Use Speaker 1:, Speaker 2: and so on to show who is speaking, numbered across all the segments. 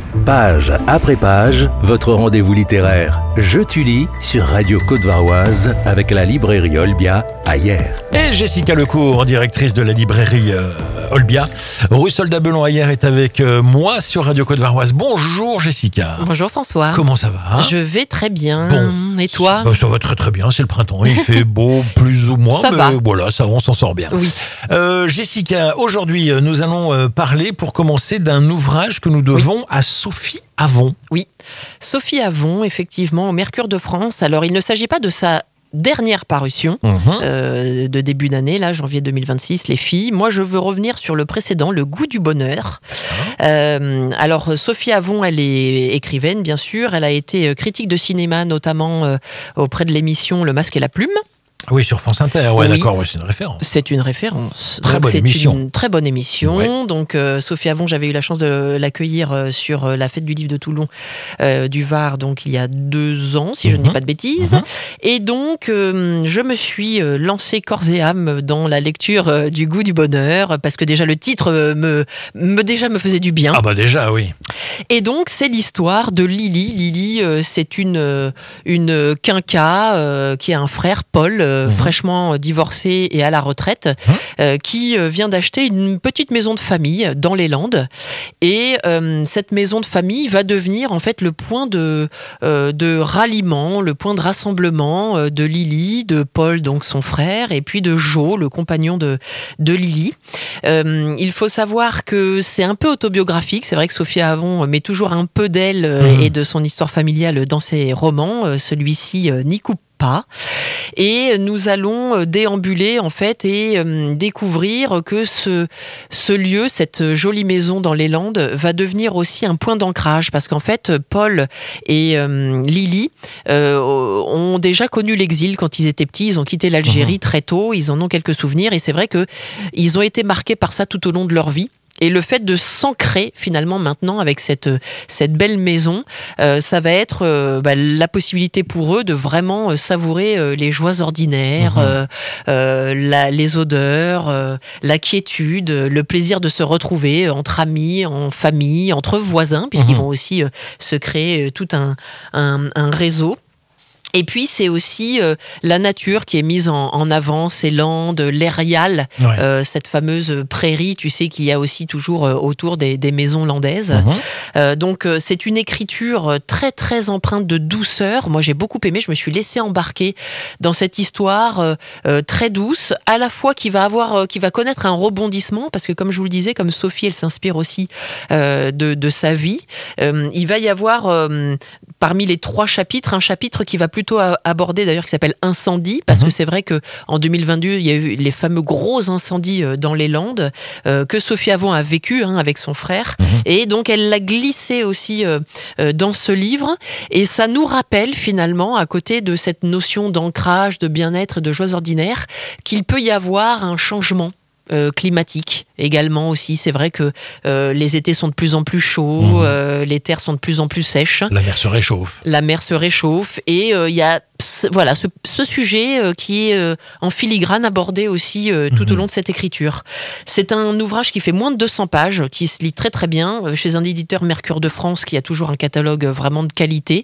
Speaker 1: Page après page, votre rendez-vous littéraire Je tu lis sur Radio Côte-Varoise avec la librairie Olbia à Hyères.
Speaker 2: Et Jessica Lecourt, directrice de la librairie Olbia, rue Soldat-Belon à Hyères, est avec moi sur Radio Côte-Varoise. Bonjour Jessica.
Speaker 3: Bonjour François.
Speaker 2: Comment ça va ?
Speaker 3: Je vais très bien.
Speaker 2: Bon.
Speaker 3: Et toi ?
Speaker 2: Ça va très très bien, c'est le printemps, il fait beau plus ou moins,
Speaker 3: ça va.
Speaker 2: Voilà, ça va, on s'en sort bien.
Speaker 3: Oui.
Speaker 2: Jessica, aujourd'hui nous allons parler pour commencer d'un ouvrage que nous devons à Sophie Avon.
Speaker 3: Oui, Sophie Avon, effectivement, au Mercure de France. Alors, il ne s'agit pas de sa dernière parution de début d'année, là, janvier 2026, Les Filles. Moi, je veux revenir sur le précédent, Le Goût du bonheur. Alors, Sophie Avon, elle est écrivaine, bien sûr. Elle a été critique de cinéma, notamment auprès de l'émission Le Masque et la Plume.
Speaker 2: Oui, sur France Inter,
Speaker 3: Oui.
Speaker 2: D'accord, c'est une référence.
Speaker 3: C'est une référence.
Speaker 2: Très bonne émission.
Speaker 3: Une très bonne émission.
Speaker 2: Ouais.
Speaker 3: Donc, Sophie Avon, j'avais eu la chance de l'accueillir sur la fête du livre de Toulon du Var, donc il y a 2 ans, si je ne dis pas de bêtises. Et donc, je me suis lancée corps et âme dans la lecture du Goût du bonheur, parce que déjà le titre me faisait du bien.
Speaker 2: Ah bah déjà, oui.
Speaker 3: Et donc, c'est l'histoire de Lily. Lily, c'est une quinca qui a un frère, Paul, fraîchement divorcé et à la retraite, qui vient d'acheter une petite maison de famille dans les Landes. Et cette maison de famille va devenir en fait le point de ralliement, le point de rassemblement de Lily, de Paul, donc son frère, et puis de Joe, le compagnon de Lily. Il faut savoir que c'est un peu autobiographique. C'est vrai que Sophie Avon met toujours un peu d'elle et de son histoire familiale dans ses romans. Celui-ci n'y coupe pas. Et nous allons déambuler en fait et découvrir que ce lieu, cette jolie maison dans les Landes, va devenir aussi un point d'ancrage, parce qu'en fait Paul et Lily ont déjà connu l'exil quand ils étaient petits. Ils ont quitté l'Algérie très tôt, ils en ont quelques souvenirs, et c'est vrai que ils ont été marqués par ça tout au long de leur vie. Et le fait de s'ancrer finalement maintenant avec cette belle maison, ça va être la possibilité pour eux de vraiment savourer les joies ordinaires, les odeurs, la quiétude, le plaisir de se retrouver entre amis, en famille, entre voisins, puisqu'ils vont aussi se créer tout un réseau. Et puis, c'est aussi la nature qui est mise en avant, ces landes, l'Erial, cette fameuse prairie, tu sais, qu'il y a aussi toujours autour des maisons landaises. Donc, c'est une écriture très, très empreinte de douceur. Moi, j'ai beaucoup aimé, je me suis laissée embarquer dans cette histoire très douce, à la fois qui va connaître un rebondissement, parce que comme je vous le disais, comme Sophie, elle s'inspire aussi de sa vie. Il va y avoir, parmi les 3 chapitres, un chapitre qui va plutôt aborder, d'ailleurs, qui s'appelle Incendie, parce que c'est vrai qu'en 2022, il y a eu les fameux gros incendies dans les Landes que Sophie Avon a vécu avec son frère, et donc elle l'a glissé aussi dans ce livre, et ça nous rappelle finalement, à côté de cette notion d'ancrage, de bien-être, de joies ordinaires, qu'il peut y avoir un changement climatique également aussi. C'est vrai que les étés sont de plus en plus chauds, les terres sont de plus en plus sèches.
Speaker 2: La mer se réchauffe.
Speaker 3: Et il y a ce sujet qui est en filigrane abordé aussi tout au long de cette écriture. C'est un ouvrage qui fait moins de 200 pages, qui se lit très très bien, chez un éditeur Mercure de France qui a toujours un catalogue vraiment de qualité.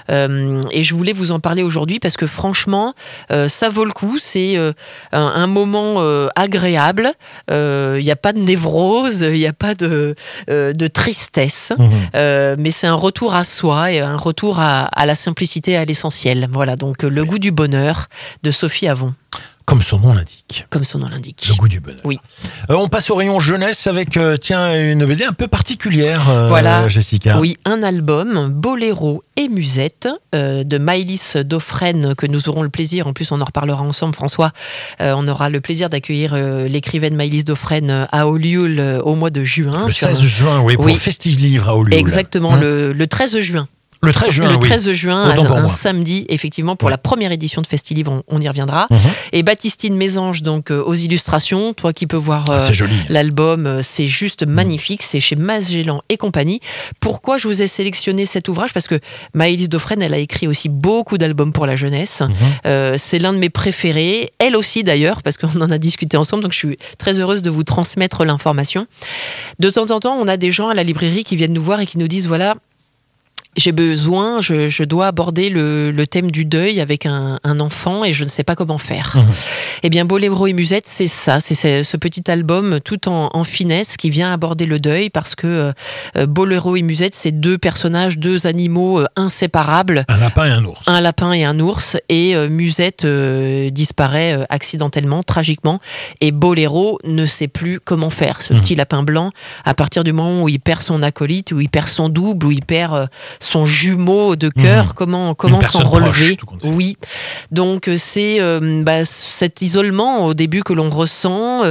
Speaker 3: Et je voulais vous en parler aujourd'hui parce que franchement, ça vaut le coup. C'est un moment agréable. Il n'y a pas de névrose, il n'y a pas de tristesse, mais c'est un retour à soi et un retour à la simplicité et à l'essentiel. Voilà, donc Le Goût du bonheur de Sophie Avon.
Speaker 2: Comme son nom l'indique. Le Goût du bonheur.
Speaker 3: Oui.
Speaker 2: On passe au rayon jeunesse avec une BD un peu particulière, Jessica.
Speaker 3: Oui, un album, Boléro et Musette, de Maëlys Dauphren, que nous aurons le plaisir, en plus on en reparlera ensemble, François, on aura le plaisir d'accueillir l'écrivaine Maëlys Dauphren à Olioul au mois de juin.
Speaker 2: Le 16 juin, pour Festive Livre à Olioul.
Speaker 3: Exactement, le 13 juin.
Speaker 2: Le 13 juin,
Speaker 3: Le
Speaker 2: oui.
Speaker 3: 13 juin,
Speaker 2: Autant pour
Speaker 3: un
Speaker 2: moi.
Speaker 3: samedi, effectivement, pour la première édition de Festilivre, on y reviendra.
Speaker 2: Mhm.
Speaker 3: Et Baptistine Mésange, donc aux illustrations, toi qui peux voir
Speaker 2: C'est joli.
Speaker 3: l'album, c'est juste magnifique, c'est chez Magellan et compagnie. Pourquoi je vous ai sélectionné cet ouvrage? Parce que Maëlys Dauphren, elle a écrit aussi beaucoup d'albums pour la jeunesse. C'est l'un de mes préférés, elle aussi d'ailleurs, parce qu'on en a discuté ensemble, donc je suis très heureuse de vous transmettre l'information. De temps en temps, on a des gens à la librairie qui viennent nous voir et qui nous disent, voilà, j'ai besoin, je dois aborder le thème du deuil avec un enfant et je ne sais pas comment faire. Eh bien, Boléro et Musette, c'est ça, c'est ce petit album tout en finesse qui vient aborder le deuil parce que Boléro et Musette, c'est deux personnages, deux animaux inséparables.
Speaker 2: Un lapin et un ours.
Speaker 3: Un lapin et un ours, et Musette disparaît accidentellement, tragiquement, et Boléro ne sait plus comment faire. Ce petit lapin blanc, à partir du moment où il perd son acolyte, où il perd son double, où il perd son jumeau de cœur, comment s'en relever. Oui, donc c'est cet isolement au début que l'on ressent,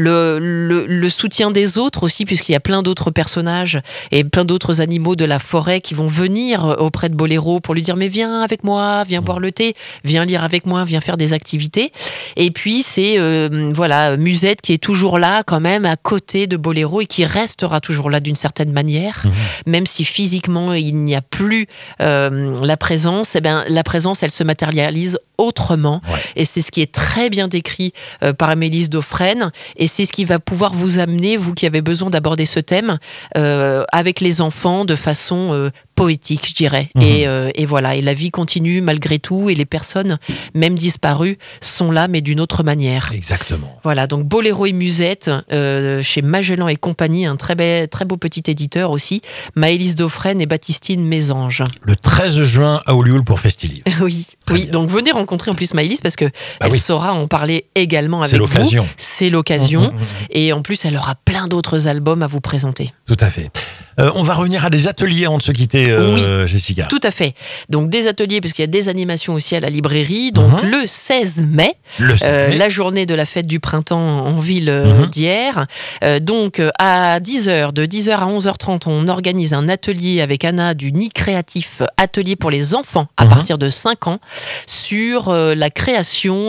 Speaker 3: le soutien des autres aussi, puisqu'il y a plein d'autres personnages et plein d'autres animaux de la forêt qui vont venir auprès de Boléro pour lui dire mais viens avec moi, viens boire le thé, viens lire avec moi, viens faire des activités. Et puis c'est Musette qui est toujours là quand même à côté de Boléro et qui restera toujours là d'une certaine manière, même si physiquement il n'y a plus la présence. Eh bien, la présence, elle se matérialise autrement, et c'est ce qui est très bien décrit par Maëlys Dauphren, et c'est ce qui va pouvoir vous amener, vous qui avez besoin d'aborder ce thème avec les enfants de façon poétique, je dirais. Et voilà, et la vie continue malgré tout, et les personnes, même disparues, sont là, mais d'une autre manière.
Speaker 2: Exactement.
Speaker 3: Voilà, donc Boléro et Musette, chez Magellan et compagnie, un très beau petit éditeur aussi, Maëlys Dauphren et Baptistine Mésange.
Speaker 2: Le 13 juin à Olioul pour Festilivre.
Speaker 3: Oui, donc venez rencontrer en plus Maëlys, parce que elle saura en parler également avec vous. C'est l'occasion. Et en plus, elle aura plein d'autres albums à vous présenter.
Speaker 2: Tout à fait. On va revenir à des ateliers avant de se quitter, Jessica.
Speaker 3: Tout à fait. Donc des ateliers, puisqu'il y a des animations aussi à la librairie. Donc le 16 mai, la journée de la fête du printemps en ville d'hier. Donc à 10h, de 10h à 11h30, on organise un atelier avec Anna du Nid Créatif, atelier pour les enfants à partir de 5 ans, sur la création,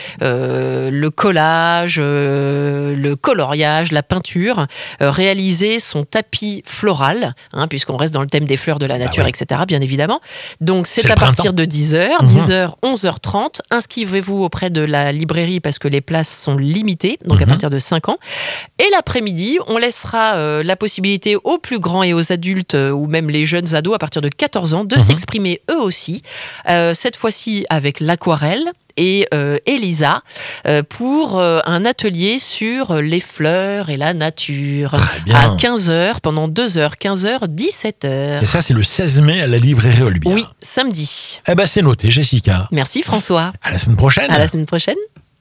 Speaker 3: le collage, le coloriage, la peinture, réaliser son tapis floral, puisqu'on reste dans le thème des fleurs de la nature, etc., bien évidemment. Donc c'est à partir de 10h, 10h, 11h30. Inscrivez-vous auprès de la librairie parce que les places sont limitées, donc à partir de 5 ans. Et l'après-midi, on laissera la possibilité aux plus grands et aux adultes, ou même les jeunes ados à partir de 14 ans, de s'exprimer eux aussi, cette fois-ci avec l'aquarelle, et Elisa pour un atelier sur les fleurs et la nature à 15h, pendant 2h, 15h, 17h.
Speaker 2: Et ça, c'est le 16 mai à la librairie Olbia.
Speaker 3: Oui, samedi.
Speaker 2: Eh ben, c'est noté, Jessica.
Speaker 3: Merci François.
Speaker 2: À la semaine prochaine.
Speaker 3: À la semaine prochaine.